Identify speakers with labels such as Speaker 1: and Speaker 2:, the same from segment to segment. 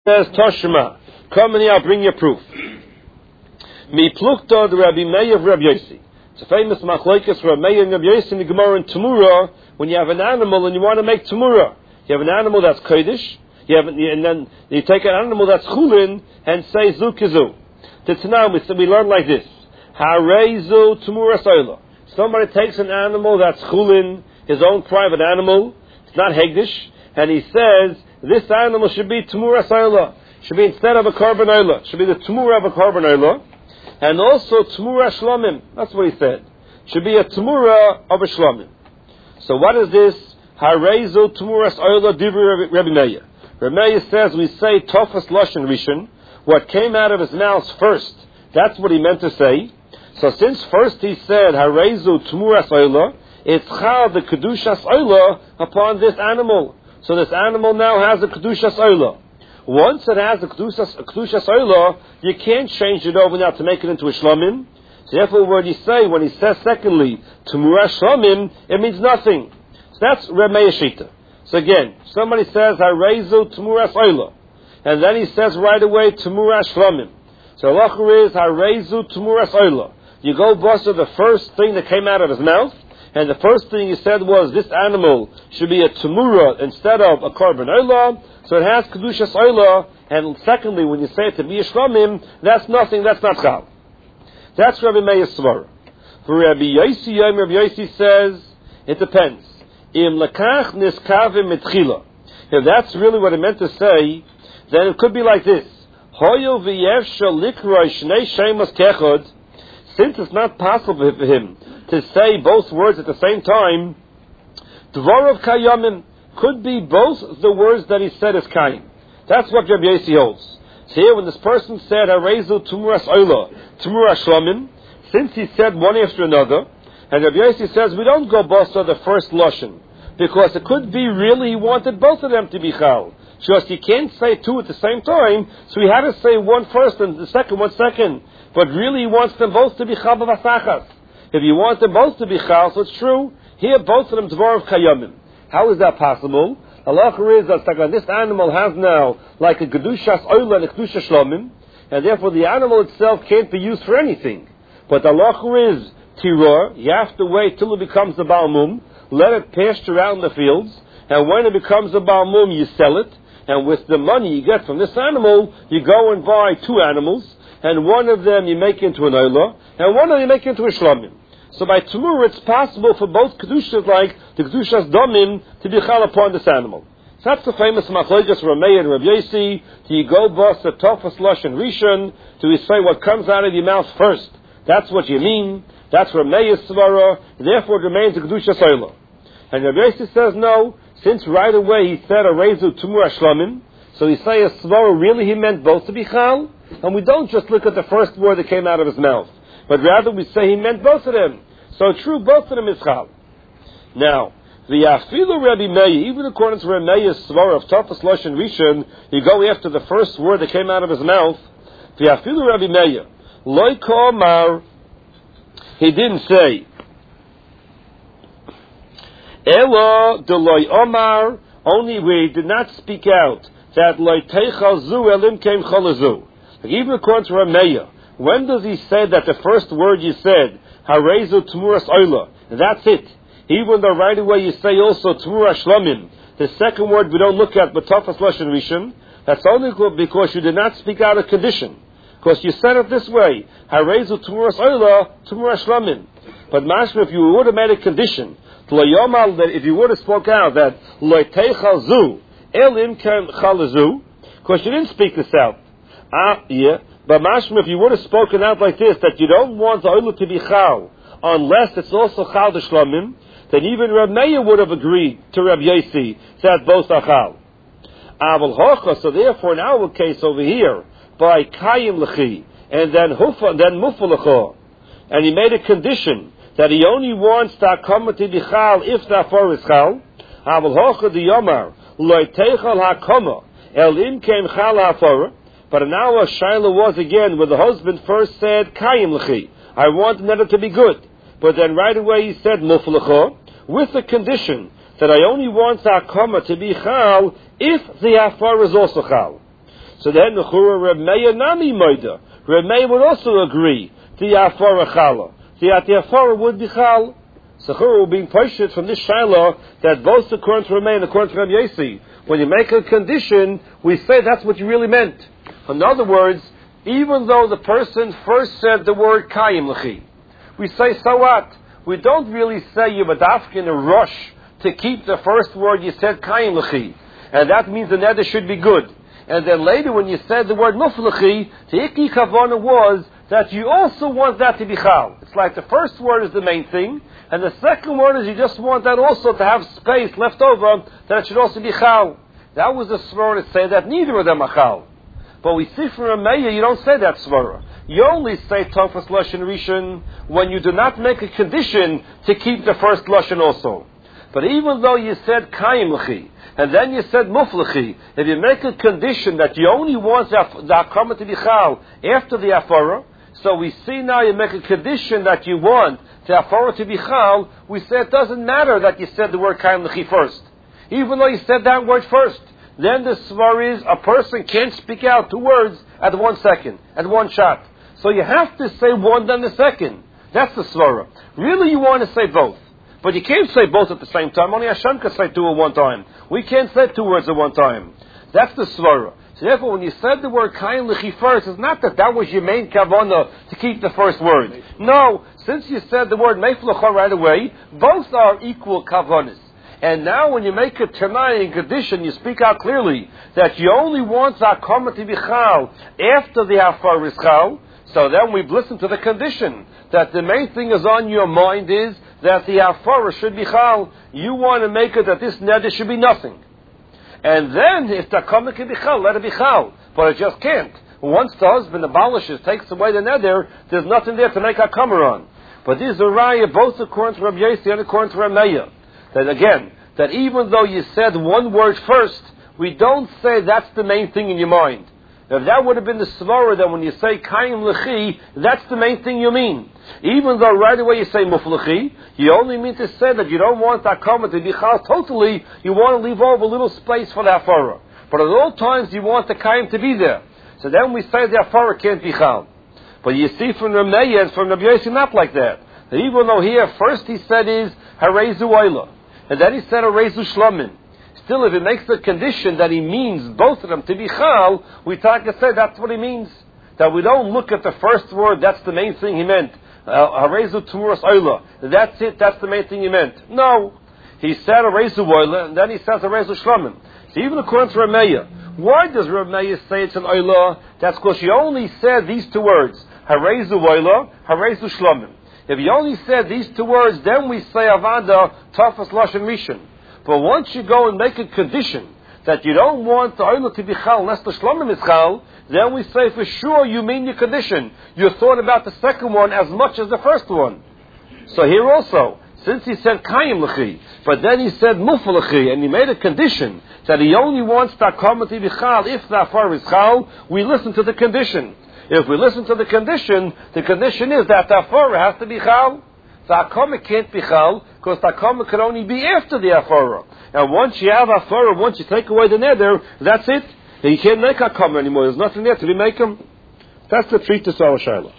Speaker 1: says Toshma, come and I'll bring you proof. Mi plukta the Rabbi Meir of Rabbi Yossi. It's a famous machlokes for Rabbi Meir and Rabbi Yossi in the Gemara in Tamura. When you have an animal and you want to make Tamura, you have an animal that's kodesh, and then you take an animal that's chulin and say zukizu. The Tanam we learn like this: Hareizu Tamura Soila. Somebody takes an animal that's chulin, his own private animal. It's not hegdish, and he says this animal should be Tamura Soila. Should be instead of a korban oila. Should be the Tamura of a korban oila. And also Tamura Shlomim. That's what he said. Should be a Tamura of a Shlomim. So what is this? Hareizu Tamuras Oila Divri Rabbi Meir. Rabbi Meir says we say Tofas Lashon Rishon. What came out of his mouth first. That's what he meant to say. So since first he said Hareizu Tamuras Oila, it's Chal the Kedushas Oila upon this animal. So this animal now has a Kedushas Oila. Once it has a Kedushas Oila, you can't change it over now to make it into a Shlomim. So therefore when he says secondly, Tamura Shlomim, it means nothing. So that's Reb Meir Shita. So again, somebody says, Hareizu Tamuras Oila. And then he says right away, Tamura Shlomim. So halacha is, Hareizu Tamuras Oila. You go bust the first thing that came out of his mouth, and the first thing he said was, this animal should be a Tamura instead of a korban oila. So it has Kedushas Oila, and secondly, when you say it to be a Shlomim, that's nothing, that's not Chal. That's Rabbi Meir's Svara. For Rabbi Yossi, Rabbi Yossi says, it depends. Im lekach niskavim mitchila. If that's really what it meant to say, then it could be like this. Hoyo v'yevsha likroi shnei shemos kechod. Since it's not possible for him to say both words at the same time, dvorov kayamim could be both the words that he said as kayim. That's what Rabbi Yossi holds. So here, when this person said Hareizu Tamuras Oila, Tamura Shlomim, since he said one after another, and Rabbi Yossi says we don't go basa the first lashon because it could be really he wanted both of them to be chal. Just you can't say two at the same time, so he had to say one first and the second one second. But really he wants them both to be chal b'vasachas. If you want them both to be chal, so it's true. Here both of them dvar of kayamim. How is that possible? Halacha is that this animal has now like a Kedushas Oila and a Kedusha Shlomim, and therefore the animal itself can't be used for anything. But the halacha is Tiror, you have to wait till it becomes a Balmum, let it pasture around the fields, and when it becomes a Balmum you sell it, and with the money you get from this animal, you go and buy two animals, and one of them you make into an Oila, and one of them you make into a Shlomim. So by Tamur, it's possible for both Kedushas, like the Kedushas Domim, to be chal upon this animal. So that's the famous machlokes Rabbi Meir and Rabbi Yossi. Do you go bust the Tofas Lashon Rishon? Do you say what comes out of your mouth first? That's what you mean. That's Rabbi Meir's Svara. Therefore, it remains a Kedushas Oila. And Rabbi Yossi says no, since right away he said Hareizu Tamura Shlomim, so he say a Svara, really he meant both to be chal? And we don't just look at the first word that came out of his mouth, but rather we say he meant both of them. So true, both of them is chal. Now, the Afilu Rabbi Meir, even according to Rabbi Meir's Svara of Tofas Lashon Rishon, you go after the first word that came out of his mouth. The Afilu Rabbi Meir, Loi Ka'omar, he didn't say, Elo de Loi Omar, only where he did not speak out that Loi Teichal Zu Elim Kem Cholazu. Even according to Rabbi Meir, when does he say that the first word you said, Hareizu Tamuras Oila, that's it? Even though right away you say also Tamura Shlomim, the second word we don't look at, but Tofas Lashon Rishon, that's only because you did not speak out a condition. Because you said it this way, Hareizu Tamuras Oila, Tamura Shlomim. But mashma, if you would have made a condition, that if you would have spoke out that Loi Teichal Zu, Elim Kem Chalazu, because you didn't speak this out. But mashma, if you would have spoken out like this, that you don't want the Oila to be chal, unless it's also chal the Shlomim, then even Rabbi Meir would have agreed to Rabbi Yossi that both are chal. Aval hocha, so therefore in our case over here, by kayim lechi, and then hufa, then mufa lecha, and he made a condition that he only wants the hakama to be chal if the afar is chal. Aval hocha the yomar loy teichal hakama el im kem chal hafar. But now a shaila was again where the husband first said kayim lechi, I want another to be good. But then right away he said muflecha, with the condition that I only want the hakama to be chal if the afar is also chal. So then the Chura Reb Meir Nami Moida. Reb Meir would also agree to the Afara Chala. The Afara would be Chal. So Chura will be pushed from this Shiloh that both according to Reb Meir and according to Reb Yosi, when you make a condition, we say that's what you really meant. In other words, even though the person first said the word Kayim L'chi, we say, so what? We don't really say you're in a rush to keep the first word you said Kayim L'chi. And that means the neder should be good. And then later when you said the word Muflachi, the Ikki Kavana was that you also want that to be Chal. It's like the first word is the main thing, and the second word is you just want that also to have space left over, that it should also be Chal. That was the svara to say that neither of them are Chal. But we see from Rameya, you don't say that svara. You only say Tofas Lashon Rishon when you do not make a condition to keep the first Lashon also. But even though you said Kayim L'chi, and then you said Muflachi, if you make a condition that you only want the Hakama to be Chal after the Afara, so we see now you make a condition that you want the Afara to be Chal, we say it doesn't matter that you said the word Kayim L'chi first. Even though you said that word first, then the svar is a person can't speak out two words at 1 second, at one shot. So you have to say one then the second. That's the svara. Really you want to say both. But you can't say both at the same time. Only Hashem can say two at one time. We can't say two words at one time. That's the svara. So therefore, when you said the word Kayim L'chi first, it's not that was your main kavanah to keep the first word. No, since you said the word Meiflacha right away, both are equal kavanahs. And now when you make a Tanai in condition, you speak out clearly that you only want the Hakama to be Chal after the Afar is Chal. So then we've listened to the condition that the main thing is on your mind is that the Afara should be Chal. You want to make it that this neder should be nothing. And then if the Hakama can be Chal, let it be Chal. But it just can't. Once the husband abolishes, takes away the neder, there's nothing there to make Hakama on. But these are raya both according to Rabbi Yosi and according to Rabbi Meir. That again, that even though you said one word first, we don't say that's the main thing in your mind. If that would have been the svara, that when you say Kayim L'chi, that's the main thing you mean. Even though right away you say Muflachi, you only mean to say that you don't want that Hakama to be Chal totally, you want to leave over a little space for the Afara. But at all times you want the Kayim to be there. So then we say the Afara can't be Chal. But you see from Rameya and from Rabbi Yosi not like that. Even though here first he said is Harezu Oila, and then he said Harezu Shlomin. Still, if he makes the condition that he means both of them to be Chal, we talk to say that's what he means. That we don't look at the first word, that's the main thing he meant. Harezu Tumuras Oila. That's it, that's the main thing he meant. No. He said Harezu Oila, and then he says Harezu Shlomin. So even according to Rameya, why does Rameya say it's an Oila? That's because he only said these two words. Harezu Oila, Harezu Shlomin. If you only said these two words, then we say Avada Tafas Lashon Rishon. But once you go and make a condition that you don't want the Oila to be Chal unless the Shlomim is Chal, then we say for sure you mean your condition. You thought about the second one as much as the first one. So here also, since he said Kayim L'chi, but then he said Muflachi, and he made a condition that he only wants the Hakama to be Chal if the Afar is Chal, we listen to the condition. If we listen to the condition is that the Afara has to be Chal. The Hakama can't be Chal, because the Hakama can only be after the Afara. And once you have Afara, once you take away the neder, that's it. You can't make Hakama anymore. There's nothing there to be make him. That's the treatise of our Shaila.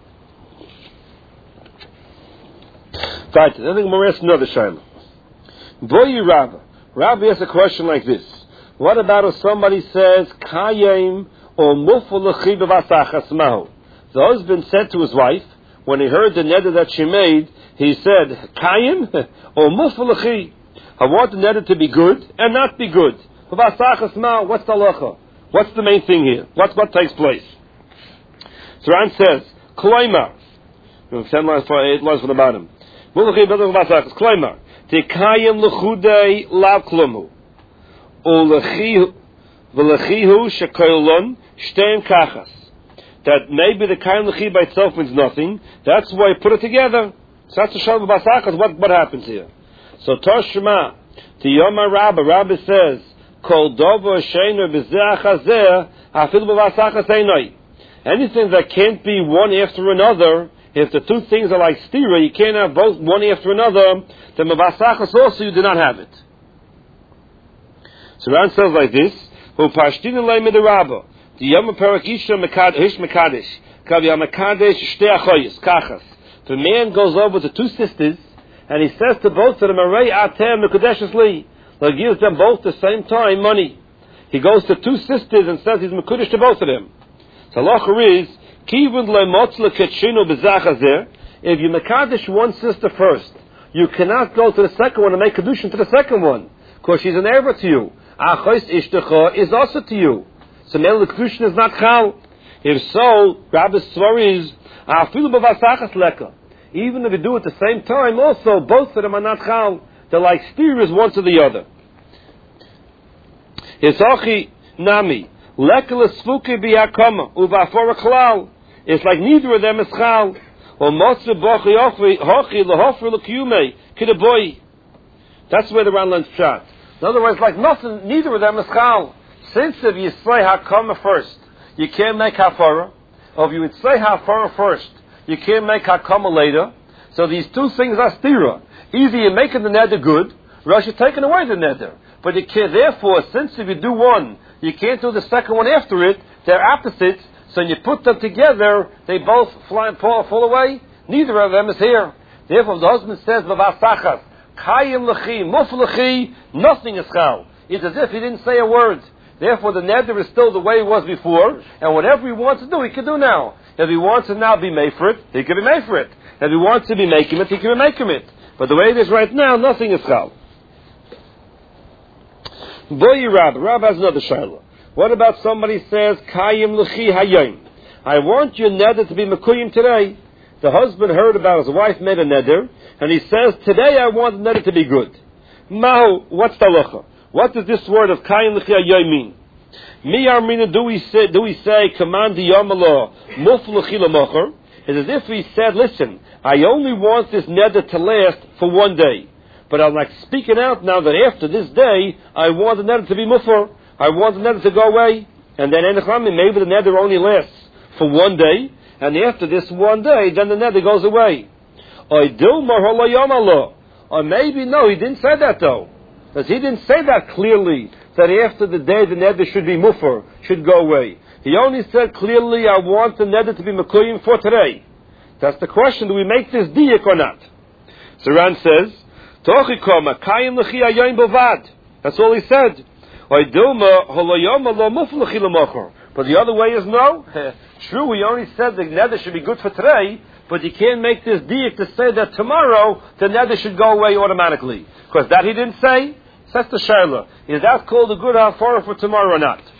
Speaker 1: Right, I think we'll ask another Shaila. Boyi Rabba. Rabbi asks a question like this. What about if somebody says, Kayim or Mufalachi b'vasachas mahu? The husband said to his wife, when he heard the neder that she made, he said, Kayim or Mufalachi? I want the neder to be good and not be good. What's the halacha? What's the main thing here? What takes place? So Ran says, Kloimar. 10 lines for 8 lines from the bottom. Mufalachi b'vasachas. Kloimar. Tekayim l'chudei lav klumu. U'lechihu shekoilon shteim kachas. That maybe the Kayim L'chi by itself means nothing. That's why you put it together. So that's the Shalom Basachas. What happens here? So Toshma, to Yoma Rabbi says, Kol dovo sheinu b'zeh achazeh, hafil b'vasachas einoi. Anything that can't be one after another, if the two things are like stira, you can't have both one after another, then b'vasachas also you do not have it. So Ran says like this, U'pashtin elei midrabba. The Yom Perak Isha Mekadesh Kavi Mekadesh Shtei Achoyes Kachas. If a man goes over to two sisters and he says to both of them, Arei Atem Mekudeshes Li, he gives them both the same time money. He goes to two sisters and says he's Mekudesh to both of them. So halacha is Kivud leMotzla Ketshinu B'Zachazeh. If you Mekadesh one sister first, you cannot go to the second one and make Kedushin to the second one, because she's an erva to you. Achos Ishtecha is also to you. So now the Kedushin is not Chal. If so, Rabbi Svar is Afilu B'Vasachas Leka. Even if you do it at the same time, also both of them are not Chal. They're like steers one to the other. Hisachi Nami Leka L'Sfuki B'Yakama Uva'Fora Klal. It's like neither of them is Chal. That's where the Ran learns pshat. In other words, like nothing, neither of them is chal. Since if you say hakama first, you can't make hafara, or if you would say hafara first, you can't make hakama later. So these two things are stira. Either you're making the neder good, or else you're taking away the neder. But you can't. Therefore, since if you do one, you can't do the second one after it. They're opposites. So when you put them together, they both fly and fall away. Neither of them is here. Therefore, the husband says, "B'vasachas, kayim lechi, muf lechi," nothing is chal. It's as if he didn't say a word. Therefore, the neder is still the way it was before, and whatever he wants to do, he can do now. If he wants to now be made for it, he can be made for it. If he wants to be making it, he can be making it. But the way it is right now, nothing is chal. Boy, Rab has another shayla. What about somebody says, Kayim L'chi Hayim? I want your neder to be Mekuyim today. The husband heard about his wife made a neder, and he says, today I want the neder to be good. Mahu, what's the halacha? What does this word of Kayim L'chi Hayim mean? Mi Armina, do we say, Command the Yamala, Muf L'chi L'mocher? It's as if he said, listen, I only want this neder to last for one day. But I'm like speaking out now that after this day, I want the neder to be mufar. I want the neder to go away. And then maybe the neder only lasts for one day, and after this one day, then the neder goes away. Or maybe, no, he didn't say that though. Because he didn't say that clearly, that after the day the neder should be mufar, should go away. He only said clearly, I want the neder to be mekuyim for today. That's the question, do we make this diyak or not? So Ran says, that's all he said. But the other way is no. True, he only said the neder should be good for today, but you can't make this diak to say that tomorrow the neder should go away automatically. Because that he didn't say. That's the shayla. Is that called a good hafara for tomorrow or not?